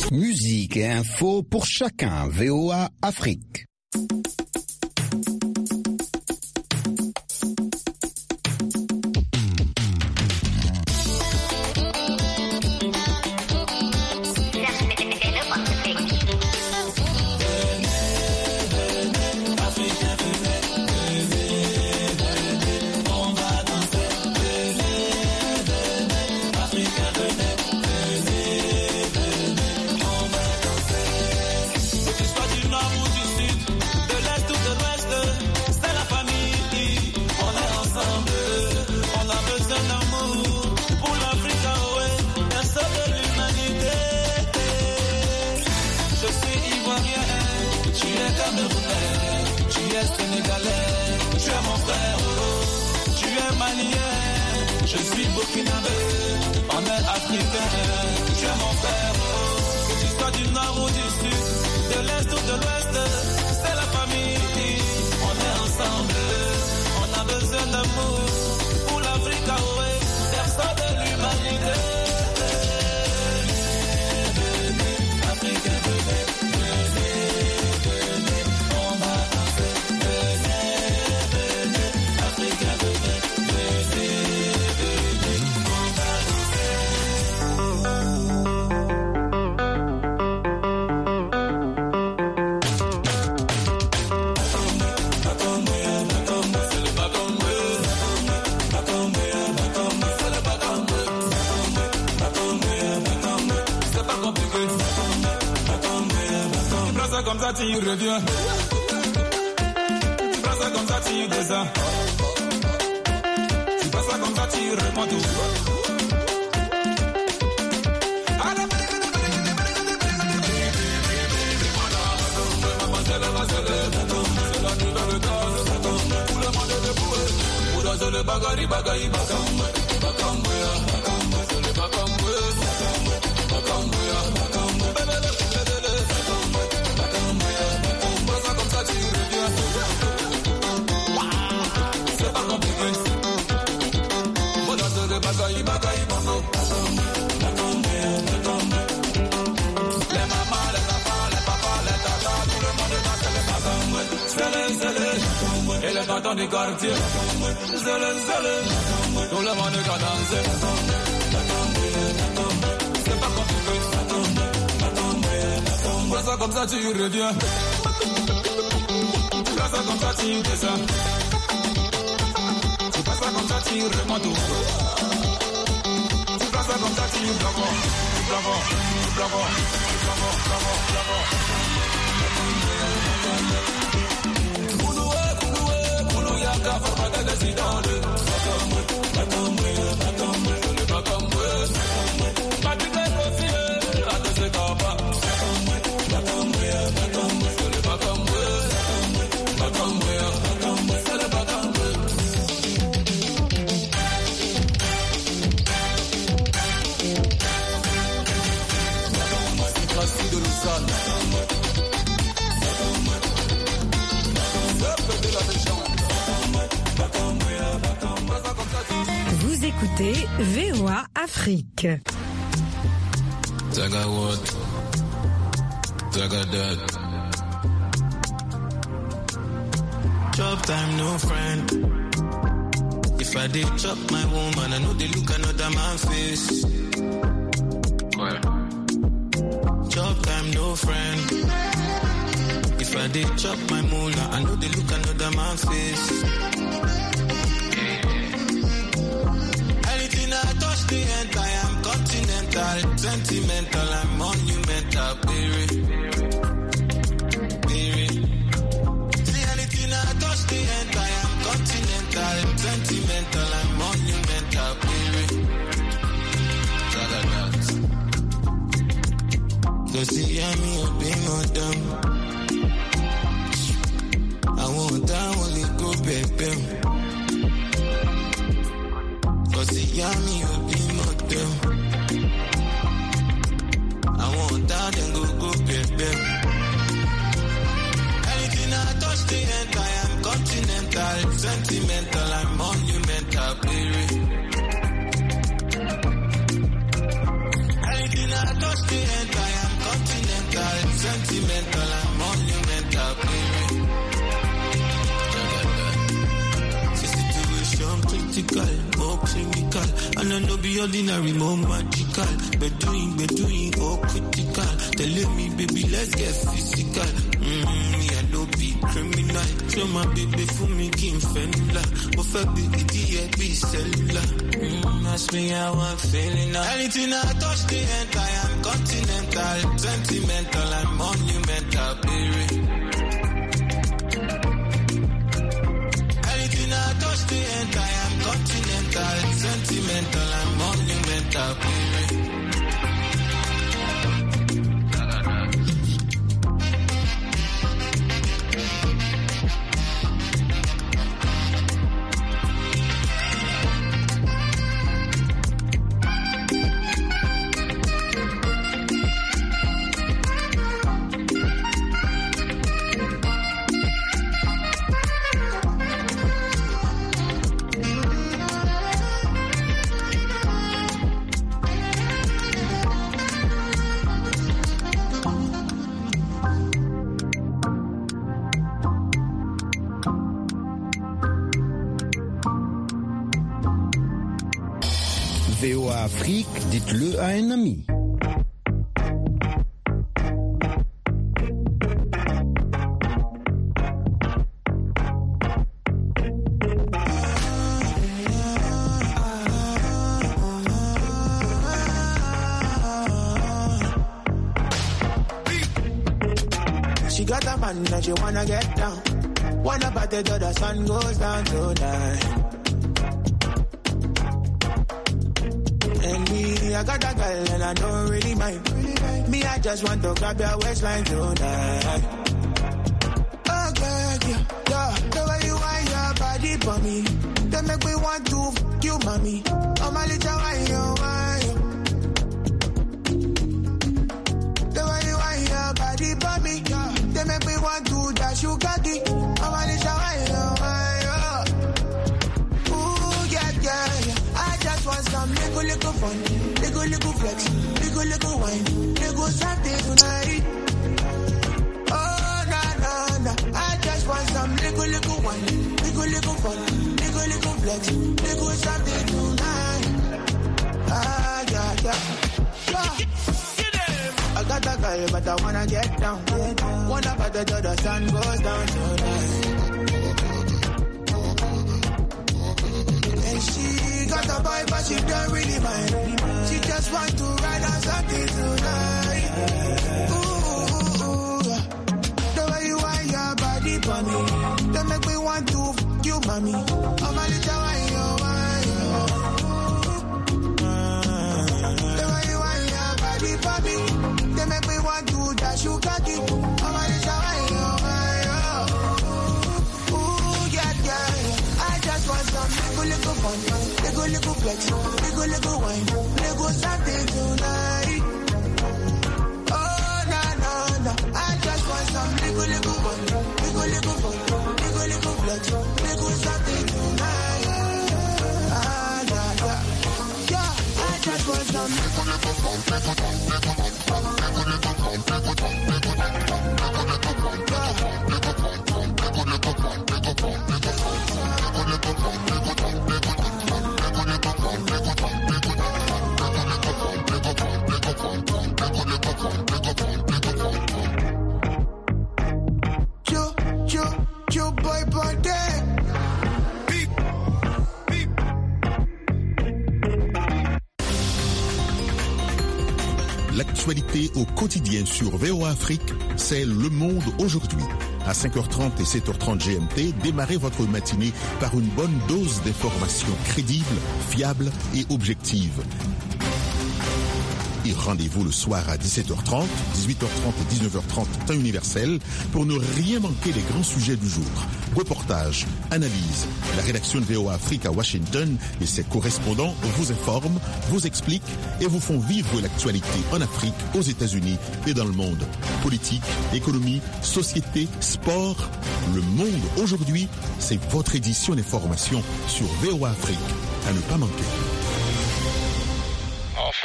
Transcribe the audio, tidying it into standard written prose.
Musique et info pour chacun. VOA Afrique. Tu reviens. Tu prends ça comme ça, tu descends. Tu prends ça comme ça, tu remontes. Le bagari bagari bakam bakam et les cantons du quartier, tout le monde va danser. C'est pas compliqué. Fais ça comme ça, tu reviens. Fais ça comme ça, tu descends. Tu fais ça comme ça, tu remontes. Tu fais ça comme ça, tu bravo. Vous écoutez VOA Afrique. Zaga what? Zaga that. Chop time, no friend. If I did chop my woman, I know they look another man face. Ouais. Chop time, no friend. If I did chop my moolah, I know they look another man face. Anything I touch the end, I am continental, sentimental, I'm monumental, baby. See anything I touch the end, I am continental, sentimental, I'm monumental, baby. Cause see me up in my dumb. I want that only go baby. Cause see me up in my dumb. I want that and go baby. Anything I touch the end, I am continental, sentimental, I'm monumental, baby. Anything I touch the end, I am continental. I no be ordinary, more magical. Be doing, all critical. Telling me, baby, let's get physical. Me, I no be criminal. Show my baby for me, King Fenula. But for baby, be cellular. Ask me how I'm feeling now. Anything I touch the end, I am continental. Sentimental, I'm monumental, baby. Anything I touch the end, I am continental. Sentimental, I'm monumental, baby. VOA Afrique, dites-le à un ami. She got a man that she wanna get down. Wanna party till the sun goes down tonight. And me, I got a girl and I don't really mind. Me, I just want to grab your waistline tonight. Oh, girl, yeah. The way you want your body for me, they make me want to f*** you, mommy. Oh, my little wine, you wine. The way you want your body for me, they make me want to dash you cocky. Oh, my little wine, you wine. Ooh, yeah. I just want some little fun, little flex, little wine, little something tonight. Oh, nah. I just want some little wine, little fun, little flex, little something tonight. Ah, yeah. I got a girl, but I wanna get down. Wanna party till the sun goes down tonight. And she got a boy, but she don't really mind. She just want to ride on something tonight. Ooh, the way you want your body for me, they make me want to f*** you, mommy. Oh, my little wine, you wine. The way you want your body for me, they make me want to dash you cocky. Oh, my little wine, you wine. Ooh, yeah. I just want some little fun, little flex, little wine, little something tonight. Oh, nah. I just want some little fun, little flex, little something tonight. Ah, yeah. I just want some Joe boy body. L'actualité au quotidien sur VOA Afrique, c'est Le Monde aujourd'hui. À 5h30 et 7h30 GMT, démarrez votre matinée par une bonne dose d'informations crédibles, fiables et objectives. Et rendez-vous le soir à 17h30, 18h30 et 19h30 temps universel pour ne rien manquer des grands sujets du jour. Reportages, analyses. La rédaction de VOA Afrique à Washington et ses correspondants vous informent, vous expliquent et vous font vivre l'actualité en Afrique, aux États-Unis et dans le monde. Politique, économie, société, sport. Le Monde aujourd'hui, c'est votre édition d'information sur VOA Afrique. À ne pas manquer.